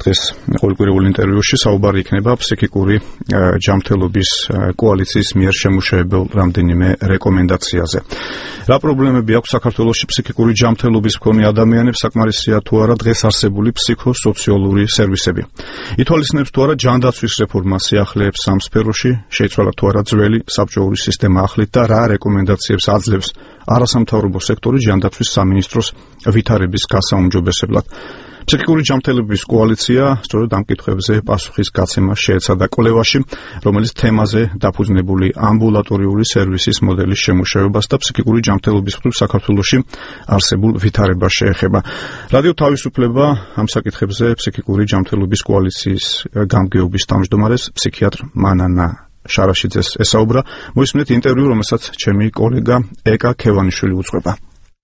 დღეს ყოველკვირეულ ინტერვიუში საუბარი იქნება ფსიქიკური ჯანმრთელობის კოალიციის მიერ შემუშავებელ რამდენიმე რეკომენდაციაზე. რა პრობლემები აქვს საქართველოში ფსიქიკური ჯანმრთელობის მქონე ადამიანებს, საკმარისია თუ არა დღეს არსებული ფსიქოსოციალური სერვისები. ითვალისწინებს თუ არა ჯანდაცვის რეფორმა სიახლეებს ამ სფეროში, შეიცვალა თუ არა ძველი საბჭოური სისტემა ახლით და რა რეკომენდაციებს აძლევს არასამთავრობო სექტორის ჯანდაცვის სამინისტროს ვითარების გასაუმჯობესებლად. ფსიქიკური ჯანმრთელობის კოალიცია სწორედ ამ კითხვებზე პასუხის გაცემას შეეცადა კვლევაში, რომელიც თემაზე დაფუძნებული ამბულატორიული სერვისის მოდელის შემუშავებას და ფსიქიკური ჯანმრთელობის მხრივ საქართველოში არსებულ ვითარებას შეეხება. რადიო თავისუფლება ამ საკითხებზე ფსიქიკური ჯანმრთელობის კოალიციის გამგეობის თავმჯდომარეს ფსიქიატრ მანანა შარაშიძეს ესაუბრა. მოისმინეთ ინტერვიუ, რომელსაც ჩემი კოლეგა ეკა ქევანიშვილი უძღვება.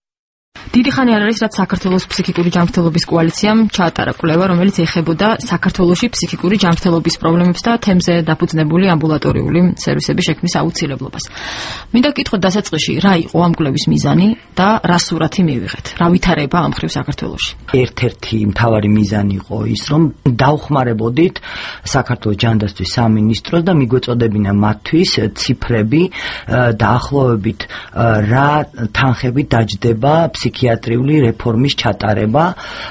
დიდი ხანი არ არის, რაც საქართველოს ფსიქიკური ჯანმრთელობის კოალიციამ ჩაატარა კვლევა, რომელიც ეხებოდა საქართველოში ფსიქიკური ჯანმრთელობის პრობლემებს და თემზე დაფუძნებული ამბულატორიული სერვისების შექმნის აუცილებლობას. მინდა გითხოთ დასაწყისში, რა იყო ამ კვლევის მიზანი და რა სურათი მივიღეთ? რა ვითარება ამ მხრივ საქართველოში? ერთ-ერთი მთავარი მიზანი იყო ის, რომ დავხმარებოდით საქართველოს ჯანდაცვის სამინისტროს და მიგვეწოდებინა მათთვის ციფრები დაახლოებით რა თანხებით დაჯდება ფსიქიატრიული რეფორმის ჩატარება,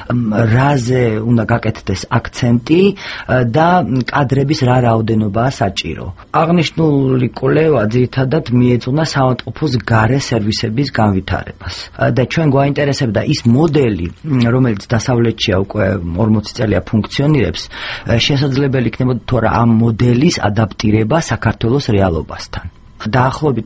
რაზე უნდა გაკეთდეს აქცენტი და კადრების რა რაოდენობაა საჭირო. აღნიშნული კვლევა ძირითადად მიეძღვნა საავადმყოფოს გარე სერვისების განვითარებას. და ჩვენ გვაინტერესებდა ის მოდელი, რომელიც დასავლეთშია უკვე 40 წელია ფუნქციონირებს, შესაძლებელი იქნებოდა თუ არა ამ მოდელის ადაპტირება საქართველოს რეალობასთან. დაახლოებით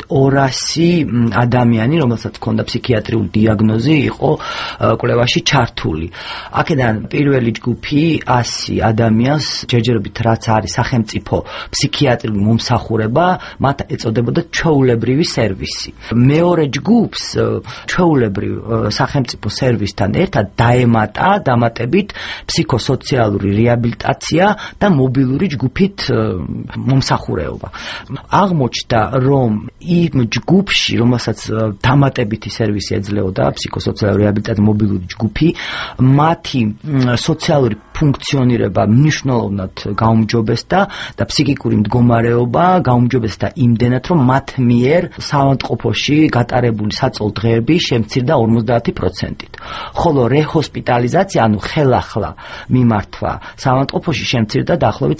200 ადამიანი, რომელსაც ჰქონდა ფსიქიატრიული დიაგნოზი, იყო კვლევაში ჩართული. აქედან პირველი ჯგუფი 100 ადამიანს ჯერჯერობით რაც არის სახელმწიფო ფსიქიატრიული მომსახურება, მათ ეწოდებოდა ჩვეულებრივი სერვისი. მეორე ჯგუფს ჩვეულებრივ სახელმწიფო სერვისთან ერთად დაემატა დამატებით ფსიქოსოციალური რეაბილიტაცია და მობილური ჯგუფით მომსახურება. აღმოჩნდა, რომ იმ ჯგუფში, რომელსაც დამატებითი სერვისი ეძლეოდა, ფსიქოსოციალური რეაბილიტაციის მობილური ჯგუფი, მათი სოციალური ფუნქციონირება მნიშვნელოვნად გაუმჯობესდა და ფსიქიკური მდგომარეობა გაუმჯობესდა იმდენად, რომ მათ მიერ საავადმყოფოში გატარებული საწოლ დღეები შემცირდა 50%-ით. ხოლო რehospitalizация, ანუ ხელახლა მიმართვა საავადმყოფოში შემცირდა დაახლოებით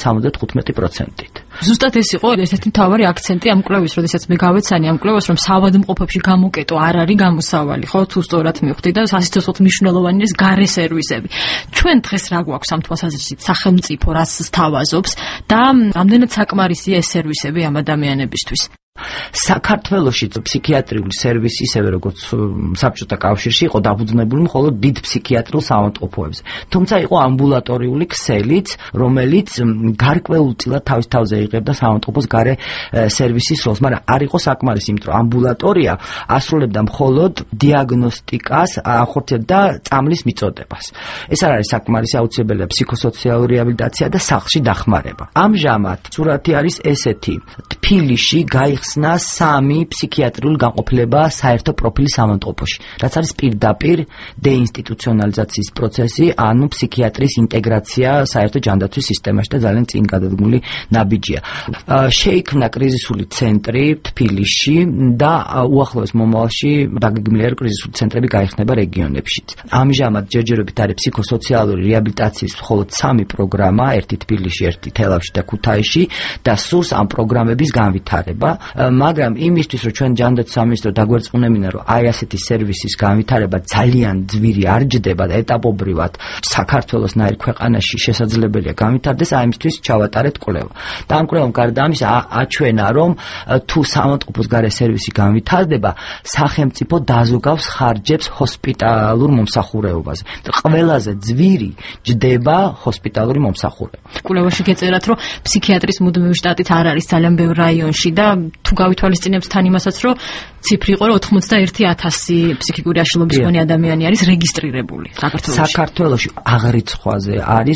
75%-ით. ზუსტად ეს იყო ერთ-ერთი მთავარი აქცენტი ამ კვლევის, როდესაც მე გავეცანი ამ კვლევას, რომ საავადმყოფოში გამოკეტო არ არის გამოსავალი, ხო, თუ სწორად მივხვდი და სასიცოცხლო მნიშვნელოვანი ეს გარე სერვისები. ჩვენ დღეს რა გვაქვს ამ თვალსაზრისით, სახელმწიფო რას სთავაზობს და რამდენად საკმარისია ეს სერვისები ამ ადამიანებისთვის? საქართველოში ფსიქიატრიული სერვისი, ისევე როგორც საბჭოთა კავშირში, იყო დაფუძნებული მხოლოდ დიდ ფსიქიატრიულ საავადმყოფოებზე. თუმცა იყო ამბულატორიული ქსელიც, რომელიც გარკვეულწილად თავის თავზე იღებდა საავადმყოფოს გარე სერვისის როლს, მაგრამ არ იყო საკმარისი, იმიტომ რომ ამბულატორია ასრულებდა მხოლოდ დიაგნოსტიკას, ახორციელებდა წამლის მიწოდებას. ეს არ არის საკმარისი, აუცილებელია ფსიქოსოციალური რეაბილიტაცია და სახლში დახმარება. ამჟამად სურათი არის ესეთი: თბილისში გაიხსნა 3 ფსიქიატრიული განყოფილება საერთო პროფილის საავადმყოფოში, რაც არის პირდაპირ დეინსტიტუციონალიზაციის პროცესი, ანუ ფსიქიატრის ინტეგრაცია საერთო ჯანდაცვის სისტემაში და ძალიან წინ გადადგმული ნაბიჯია. შეიქმნა კრიზისული ცენტრი თბილისში და უახლოეს მომავალში დაგეგმილია კრიზისული ცენტრები გაიხსნება რეგიონებშიც. ამჟამად ჯერჯერობით არის ფსიქოსოციალური რეაბილიტაციის მხოლოდ 3 პროგრამა, ერთი თბილისში, ერთი თელავში და ქუთაისში და სურს ამ პროგრამების განვითარება. მაგრამ იმისთვის, რომ ჩვენ ჯანდაცვის სამინისტრო დაგვერწმუნებინა, რომ აი ასეთი სერვისის განვითარება ძალიან ძვირი არ ჯდება და ეტაპობრივად საქართველოსნაირ ქვეყანაში შესაძლებელია განვითარდეს, ამისთვის ჩავატარეთ კვლევა. და ამ კვლევამ გარდა ამისა აჩვენა, რომ თუ საავადმყოფოს გარე სერვისი განვითარდება, სახელმწიფო დაზოგავს ხარჯებს ჰოსპიტალურ მომსახურებაზე. ყველაზე ძვირი ჯდება ჰოსპიტალური მომსახურება. კვლევაში გეწერათ, რომ ფსიქიატრის მუდმივი შტატით არ არის ძალიან ბევრ რაიონში და თუ გავითვალისწინებთ თან იმასაც, რომ ციფრი იყო, რომ 91,000 ფსიქიკური აშლილობის მქონე ადამიანი არის რეგისტრირებული საქართველოში. საქართველოში აღრიცხვაზე არის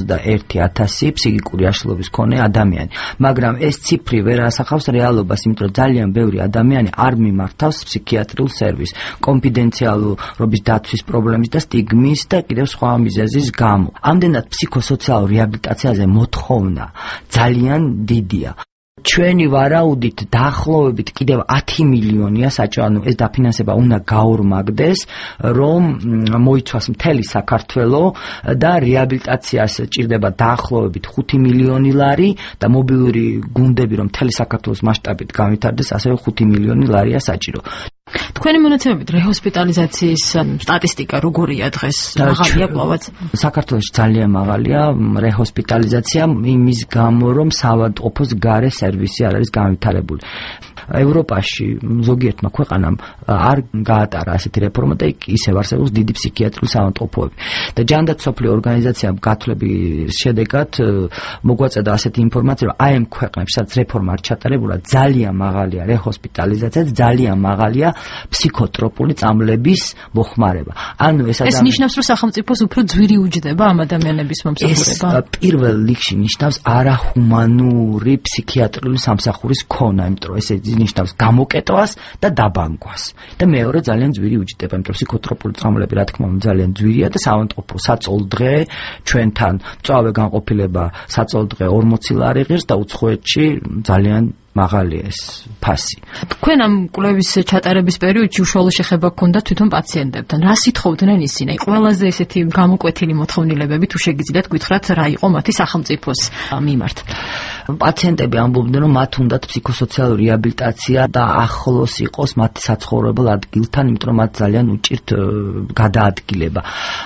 91,000 ფსიქიკური აშლილობის მქონე ადამიანი, მაგრამ ეს ციფრი ვერ ასახავს რეალობას, იმიტომ რომ ძალიან ბევრი ადამიანი არ მიმართავს ფსიქიატრიულ სერვისს კონფიდენციალურობის დაცვის პრობლემის და სტიგმის და კიდევ სხვა მიზეზის გამო. ამდენად ფსიქოსოციალურ რეაბილიტაციაზე მოთხოვნა ძალიან დიდია. ჩვენი ვარაუდით დაახლოებით კიდევ 10 მილიონია საჭირო, ანუ ეს დაფინანსება უნდა გაორმაგდეს, რომ მოიცვას მთელი საქართველო და რეაბილიტაციას ჭირდება დაახლოებით 5 მილიონი ლარი და მობილური გუნდები რომ მთელი საქართველოს მასშტაბით განვითარდეს, ასევე 5 მილიონი ლარია საჭირო. თქვენი მონაცემებით რეჰოსპიტალიზაციის სტატისტიკა როგორია დღეს? მაღალია კვლავაც? საქართველოში ძალიან მაღალია რეჰოსპიტალიზაცია იმის გამო, რომ საავადმყოფოს გარე სერვისი არ არის განვითარებული. ევროპაში ზოგიერთმა ქვეყანამ არ გაატარა ასეთი რეფორმა და ისევ არსებობს დიდი ფსიქიატრიული საავადმყოფოები. და ჯანდაცვის მსოფლიო ორგანიზაციამ გათვლების შედეგად მოგვაწედა ასეთი ინფორმაცია, რომ აი ამ ქვეყნებში, სადაც რეფორმა არ ჩატარებულა, ძალიან მაღალია რეჰოსპიტალიზაცია, ძალიან მაღალია ფსიქოტროპული წამლების მოხმარება. ანუ ეს ნიშნავს, რომ სახელმწიფოს უფრო ძვირი უჯდება ამ ადამიანების მომსახურება? ეს პირველ რიგში ნიშნავს არაჰუმანური ფსიქიატრიული სამსახურის ქონა, იმიტომ რომ ეს ნიშნავს გამოკეტვას და დაბანგვას. და მეორე ძალიან ძვირი უჯდება, იმიტომ რომ ფსიქოტროპული წამლები, რა თქმა უნდა, ძალიან ძვირია და საავადმყოფო საწოლდღე ჩვენთან მწვავე განყოფილება საწოლდღე 40 ლარი ღირს და უცხოეთში ძალიან მაღალია ეს ფასი. თქვენ ამ კვლევის ჩატარების პერიოდში უშუალო შეხება გქონდა თვითონ პაციენტებთან. რა სიტყვდნენ ისინი? ყველაზე ესეთი გამოკვეთილი მოთხოვნილებები თუ შეგიძლიათ გითხრათ, რა იყო მათი სახელმწიფოს მიმართ? პაციენტები ამბობდნენ, რომ მათ უნდათ ფსიქოსოციალური რეაბილიტაცია და ახლოს იყოს მათი საცხოვრებელ ადგილთან, იმიტომ რომ მათ ძალიან უჭირთ გადაადგილება.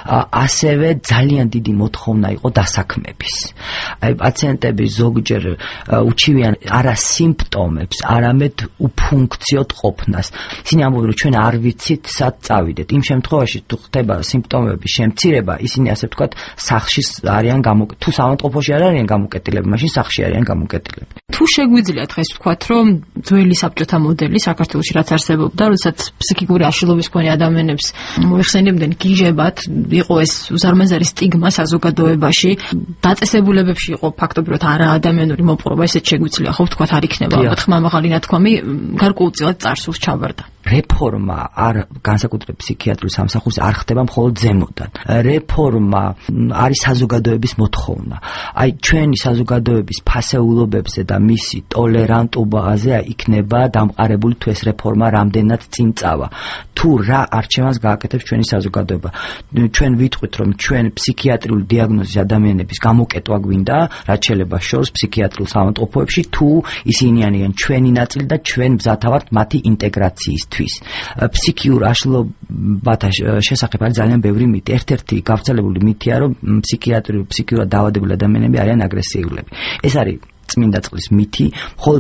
ასევე ძალიან დიდი მოთხოვნა იყო დასაქმების. აი პაციენტები ზოგჯერ უჩივიან არა სიმპტომებს, არამედ უფუნქციოდ ყოფნას. ისინი ამბობენ, რომ ჩვენ არ ვიცით, სად წავიდეთ. იმ შემთხვევაში, თუ ხდება სიმპტომების შემცირება, ისინი ასე ვთქვათ, სახლში არიან თუ საავადმყოფოში არ არიან გამოკეტილები, მაშინ სახლში არიან გამოკეტილები. თუ შეგვიძლია დღეს ვთქვათ, რომ ძველი საბჭოთა მოდელი საქართველოში რაც არსებობდა, როდესაც ფსიქიკური აშლილობის მქონე ადამიანებს მოიხსენებდნენ გიჟებად, იყო ეს უზარმაზარი სტიგმა საზოგადოებაში, დაწესებულებებში იყო ფაქტობრივად არაადამიანური მოპყრობა, ესეც შეგვიძლია ხო ვთქვათ, არ იქნება ალბათ ხმამაღალი ნათქვამი, გარკვეულწილად წარსულს ჩავარდა. რეფორმა არ განსაკუთრებით ფსიქიატრიის სამსახურს არ ხდება მხოლოდ ზემოდან. რეფორმა არის საზოგადოების მოთხოვნა. აი ჩვენი საზოგადოების ფასეულობებზე და მისი ტოლერანტობაზე იქნება დამყარებული თუ ეს რეფორმა რამდენად წინ წავა. თუ რა არჩევანს გააკეთებს ჩვენი საზოგადოება. ჩვენ ვიტყვით, რომ ჩვენ ფსიქიატრიული დიაგნოზის ადამიანების გამოკეტვა გვინდა, რაც შეიძლება შორს ფსიქიატრიულ საავადმყოფოებში, თუ ისინი არიან ჩვენი ნაწილი და ჩვენ მზათავართ მათი ინტეგრაციის. ფსიქიურ აშლილობათა შესახებ არის ძალიან ბევრი მითი. ერთ-ერთი გავრცელებული მითია, რომ ფსიქიურად დაავადებული ადამიანები არიან აგრესიულები. ეს არის წმინდა წყლის მითი, მხოლოდ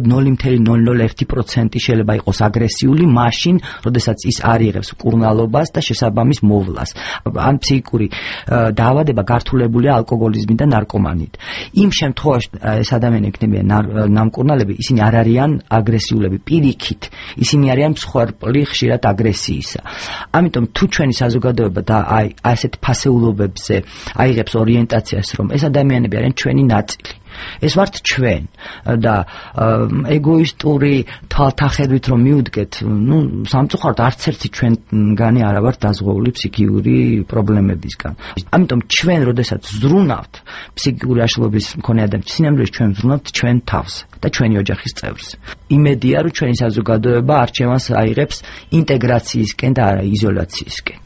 0.001% შეიძლება იყოს აგრესიული მაშინ, როდესაც ის არ იღებს მკურნალობას და შესაბამის მოვლას. ან ფსიქიკური დაავადება გართულებულია ალკოგოლიზმით და ნარკომანიით. იმ შემთხვევაში ეს ადამიანები იქნებიან ნამკურნალები, ისინი არ არიან აგრესიულები, პირიქით, ისინი არიან მსხვერპლი ხშირად აგრესიისა. ამიტომ თუ ჩვენი საზოგადოება და აი ასეთ ფასეულობებზე აიღებს ორიენტაციას, რომ ეს ადამიანები არიან ჩვენი ნაწილი, ეს ვართ ჩვენ და ეგოისტური თვალთახედვით რომ მიუდგეთ, სამწუხაროდ არც ერთი ჩვენგანი არ ვართ დაზღვეული ფსიქიური პრობლემებისგან. ამიტომ ჩვენ, როდესაც ზრუნავთ ფსიქიკური აშლილობის მქონე ადამიანებს, სინამდვილეში ჩვენ ზრუნავთ ჩვენ თავს და ჩვენი ოჯახის წევრს. იმედია, რომ ჩვენი საზოგადოება არჩევანს აიღებს ინტეგრაციისკენ და არა იზოლაციისკენ.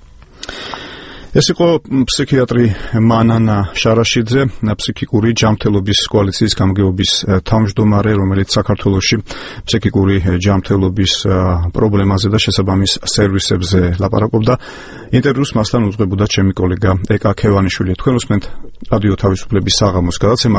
ეს იყო ფსიქიატრი მანანა შარაშიძე, ფსიქიკური ჯანმრთელობის კოალიციის გამგეობის თავმჯდომარე, რომელიც საქართველოში ფსიქიკური ჯანმრთელობის პრობლემაზე და შესაბამის სერვისებზე ლაპარაკობდა. ინტერვიუს მასთან უძღვებოდა ჩემი კოლეგა ეკა ქევანიშვილი. თქვენ უსმენთ რადიო თავისუფლების საღამოს გადაცემას.